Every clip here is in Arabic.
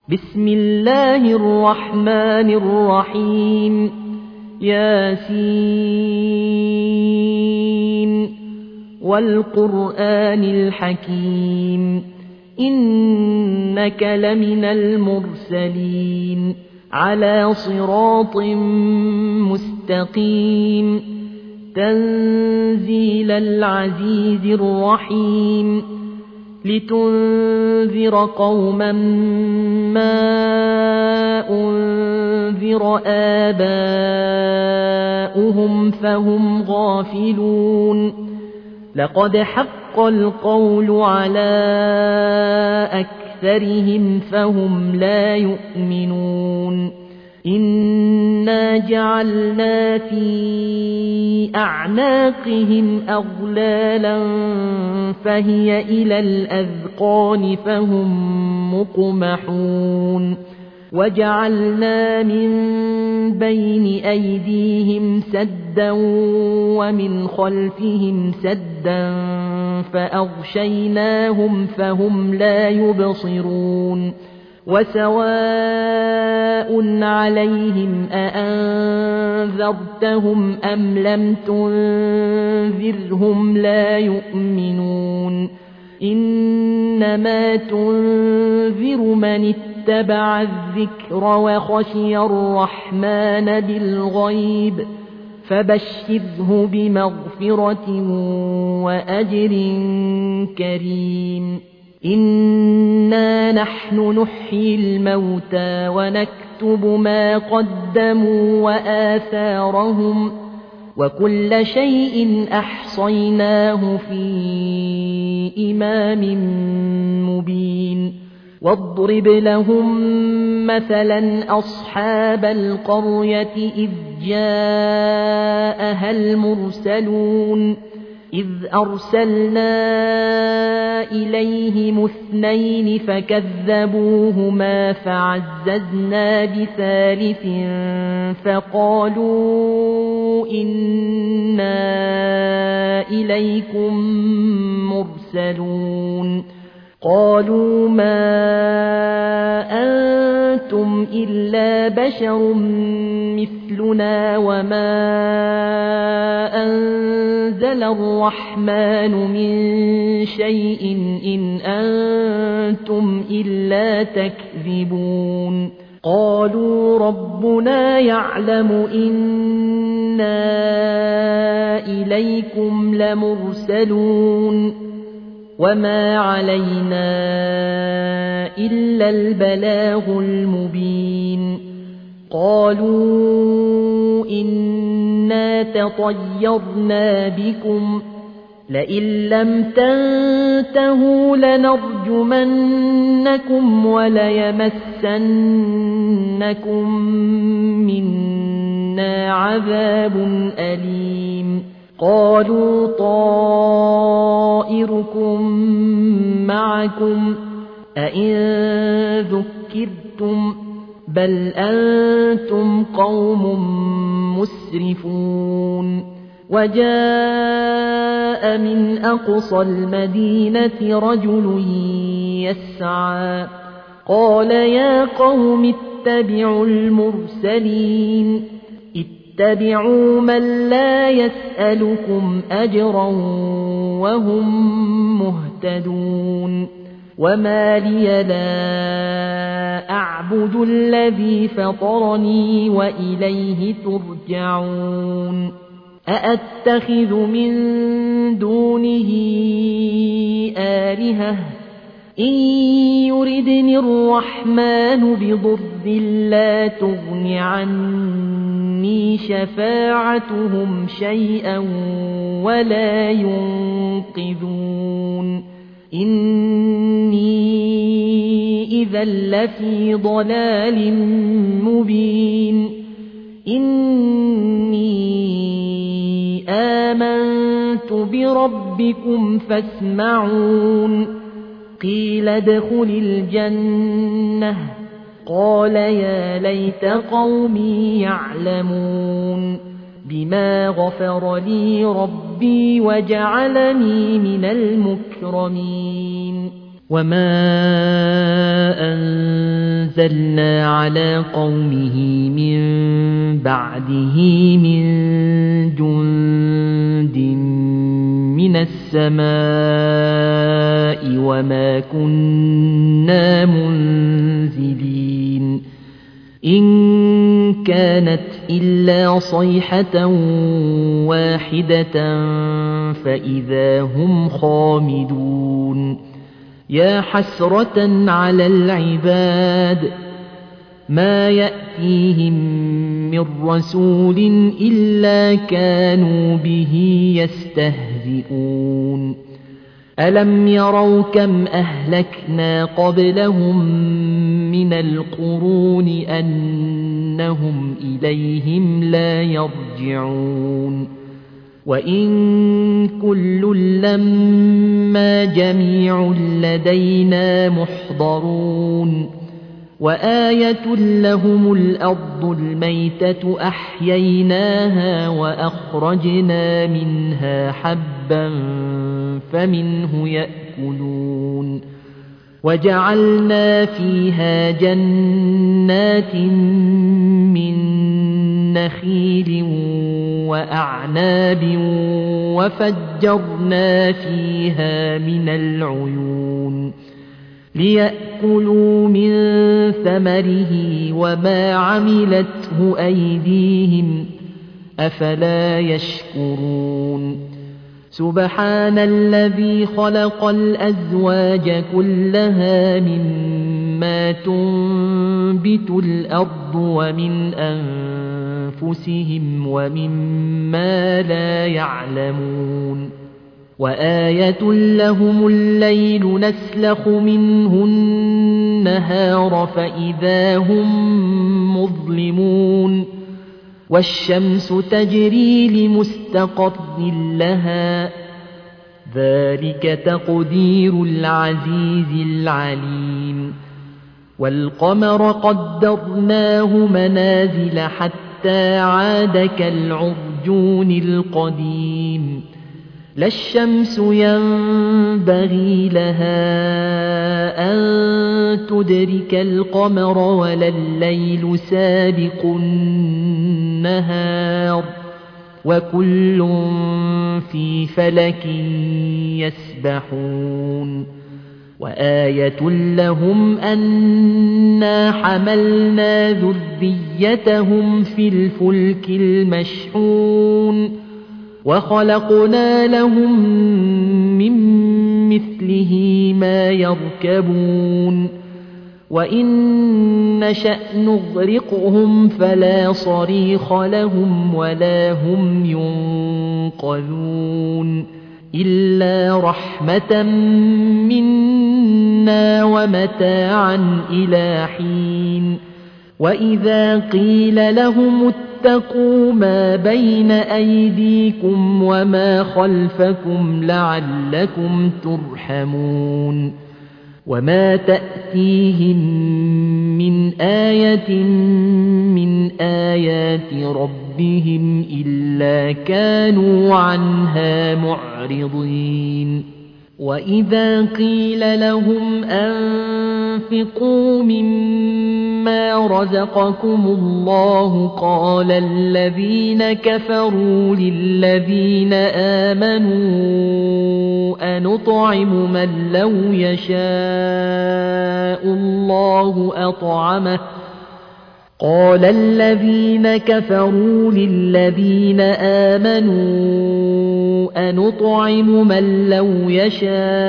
بسم الله الرحمن الرحيم ياسين والقرآن الحكيم إنك لمن المرسلين على صراط مستقيم تنزيل العزيز الرحيم لتنذر قوما ما أنذر آباؤهم فهم غافلون لقد حق القول على أكثرهم فهم لا يؤمنون إنا جعلنا في أعناقهم أغلالا فهي إلى الأذقان فهم مقمحون وجعلنا من بين أيديهم سدا ومن خلفهم سدا فأغشيناهم فهم لا يبصرون وسواء عليهم أأنذرتهم أم لم تنذرهم لا يؤمنون إنما تنذر من اتبع الذكر وخشي الرحمن بالغيب فبشره بمغفرة وأجر كريم إنا نحن نحيي الموتى ونكتب ما قدموا وآثارهم وكل شيء أحصيناه في إمام مبين واضرب لهم مثلا أصحاب القرية إذ جاءها المرسلون إذ أرسلنا إليهم اثنين فكذبوهما فعززنا بثالث فقالوا إنا إليكم مرسلون قالوا ما أنتم إلا بشر مثلنا وما أنزل الرحمن من شيء إن أنتم إلا تكذبون قالوا ربنا يعلم إنا إليكم لمرسلون وما علينا إلا البلاغ المبين قالوا إنا تطيرنا بكم لئن لم تنتهوا لنرجمنكم وليمسنكم منا عذاب أليم قالوا طائركم معكم أئن ذكرتم بل أنتم قوم مسرفون وجاء من أقصى المدينة رجل يسعى قال يا قوم اتبعوا المرسلين اتبعوا من لا يسألكم أجرا وهم مهتدون وما لي لا أعبد الذي فطرني وإليه ترجعون أأتخذ من دونه آلهة إن يردني الرحمن بضر لا تغن عني شفاعتهم شيئا ولا ينقذون إني إذا لفي ضلال مبين إني آمنت بربكم فاسمعون قيل ادخل الجنة قال يا ليت قومي يعلمون بما غفر لي ربي وجعلني من المكرمين وما أنزلنا على قومه من بعده من جند من السماء وما كنا منزلين إن كانت إلا صيحة واحدة فإذا هم خامدون يا حسرة على العباد ما يأتيهم من رسول إلا كانوا به يستهزئون ألم يروا كم أهلكنا قبلهم من القرون أنهم إليهم لا يرجعون وإن كل لما جميع لدينا محضرون وآية لهم الأرض الميتة أحييناها وأخرجنا منها حبا فمنه يأكلون وجعلنا فيها جنات من نخيل وأعناب وفجرنا فيها من العيون ليأكلوا من ثمره وما عملته أيديهم أفلا يشكرون سبحان الذي خلق الأزواج كلها مما تنبت الأرض ومن أنفسهم ومما لا يعلمون وآية لهم الليل نسلخ منه النهار فإذا هم مظلمون والشمس تجري لمستقر لها ذلك تقدير العزيز العليم والقمر قدرناه منازل حتى عاد كالعرجون القديم لا الشمس ينبغي لها أن تدرك القمر ولا الليل سابق النهار وكل في فلك يسبحون وآية لهم أنا حملنا ذريتهم في الفلك المشحون وخلقنا لهم من مثله ما يركبون وإن نشأ نغرقهم فلا صريخ لهم ولا هم ينقذون إلا رحمة منا ومتاعا إلى حين وإذا قيل لهم اتقوا ما بين أيديكم وما خلفكم لعلكم ترحمون وما تأتيهم من آية من آيات ربهم إلا كانوا عنها معرضين وإذا قيل لهم أنفقوا مما رزقكم الله قال الذين كفروا للذين آمنوا أنطعم من لو يشاء الله أطعمه قال الذين كفروا للذين آمنوا أنطعم من لو يشاء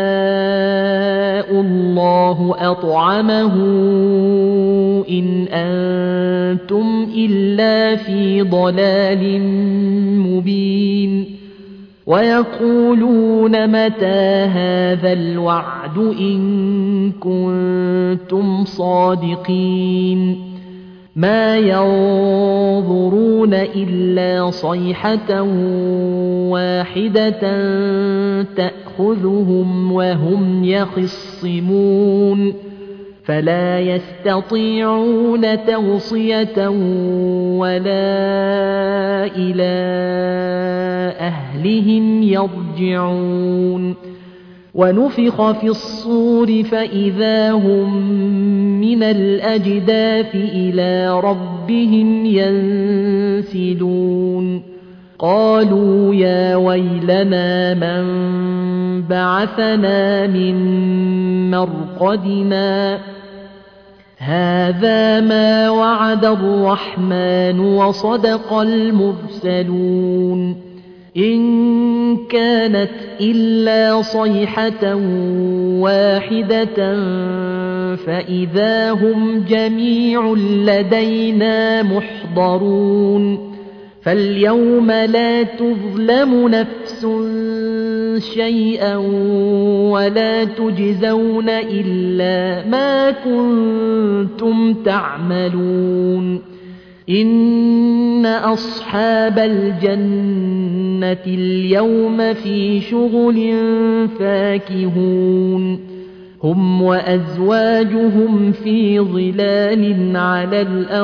الله أطعمه إن أنتم إلا في ضلال مبين ويقولون متى هذا الوعد إن كنتم صادقين ما ينظرون إلا صيحة واحدة تأخذهم وهم يخصمون فلا يستطيعون توصية ولا إلى أهلهم يرجعون ونفخ في الصور فإذا هم من الأجداث إلى ربهم ينسلون قالوا يا ويلنا من بعثنا من مرقدنا هذا ما وعد الرحمن وصدق المرسلون إن كانت إلا صيحة واحدة فإذا هم جميع لدينا محضرون فاليوم لا تظلم نفس شيئا ولا تجزون إلا ما كنتم تعملون إن أصحاب الجنة اليوم في شغل فاكهون هم وأزواجهم في ظلال على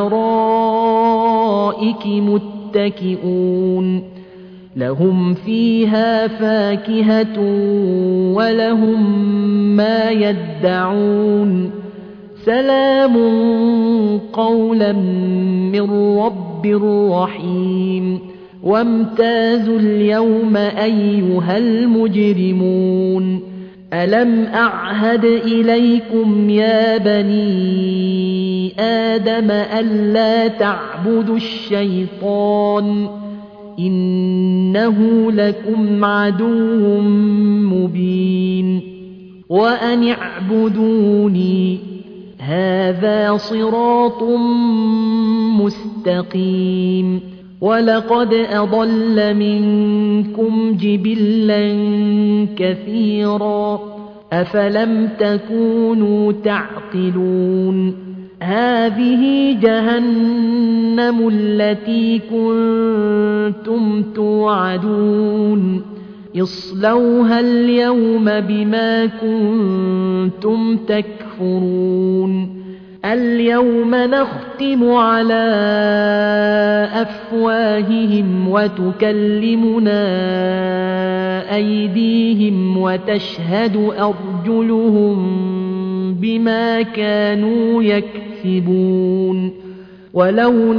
الأرائك متكئون لهم فيها فاكهة ولهم ما يدعون سلام قولا من رب رحيم وامتازوا اليوم أيها المجرمون ألم أعهد إليكم يا بني آدم ألا تعبدوا الشيطان إنه لكم عدو مبين وأن اعبدوني هذا صراط مستقيم ولقد أضل منكم جبلا كثيرا أفلم تكونوا تعقلون هذه جهنم التي كنتم توعدون اصلوها اليوم بما كنتم تكفرون اليوم نختم على أفواههم وتكلمنا أيديهم وتشهد أرجلهم بما كانوا يكسبون ولو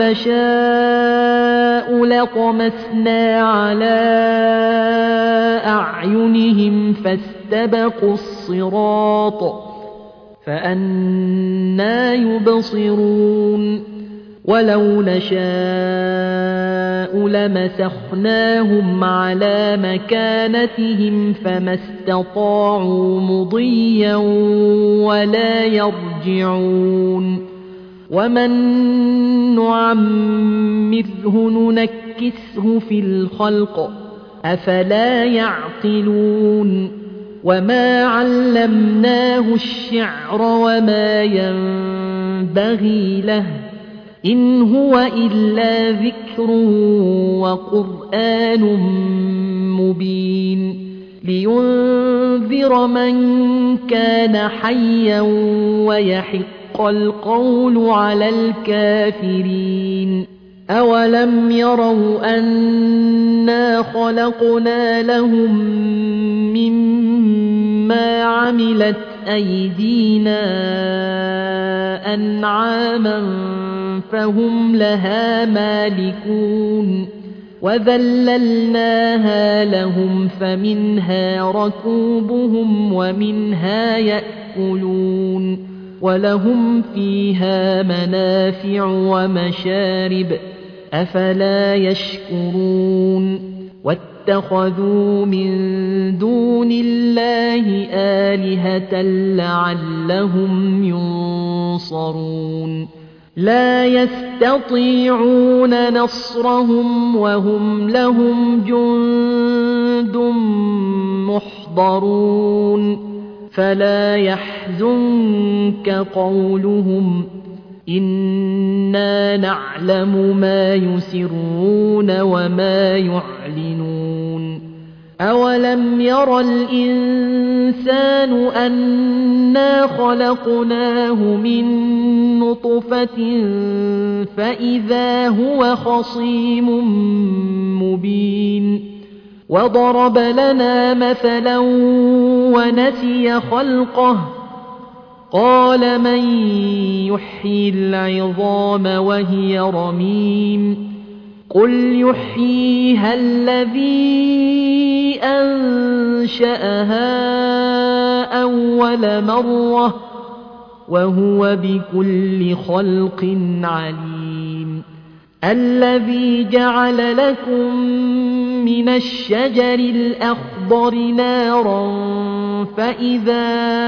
نشاء لطمسنا على أعينهم فاستبقوا الصراط فأنى يبصرون ولو نشاء لمسخناهم على مكانتهم فما استطاعوا مضيا ولا يرجعون ومن نعمره ننكسه في الخلق أفلا يعقلون وما علمناه الشعر وما ينبغي له إن هو إلا ذكر وقرآن مبين لينذر من كان حيا ويحق القول على الكافرين أولم يروا أنا خلقنا لهم مما عملت أيدينا أنعاما فهم لها مالكون وذللناها لهم فمنها ركوبهم ومنها يأكلون ولهم فيها منافع ومشارب أفلا يشكرون واتخذوا من دون الله آلهة لعلهم ينصرون لا يستطيعون نصرهم وهم لهم جند محضرون فلا يحزنك قولهم إنا نعلم ما يسرون وما يعلنون أولم ير الإنسان أنا خلقناه من نطفة فإذا هو خصيم مبين وضرب لنا مثلا ونسي خلقه قال من يحيي العظام وهي رميم قل يحييها الذي أنشأها أول مرة وهو بكل خلق عليم الذي جعل لكم من الشجر الأخضر نارا فإذا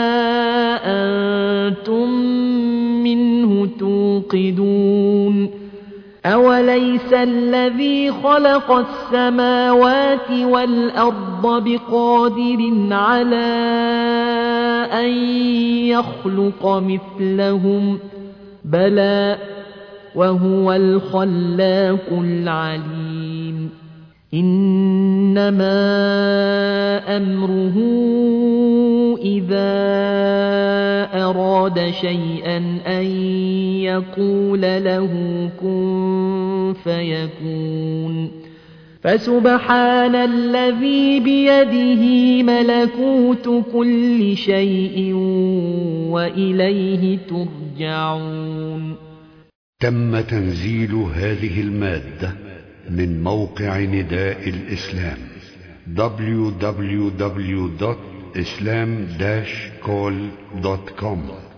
أنتم منه توقدون أوليس الذي خلق السماوات والأرض بقادر على أن يخلق مثلهم بلى وهو الخلاق العليم إنما أمره إذا أراد شيئا أن يقول له كن فيكون فسبحان الذي بيده ملكوت كل شيء وإليه ترجعون. تم تنزيل هذه المادة من موقع نداء الإسلام www.islam-call.com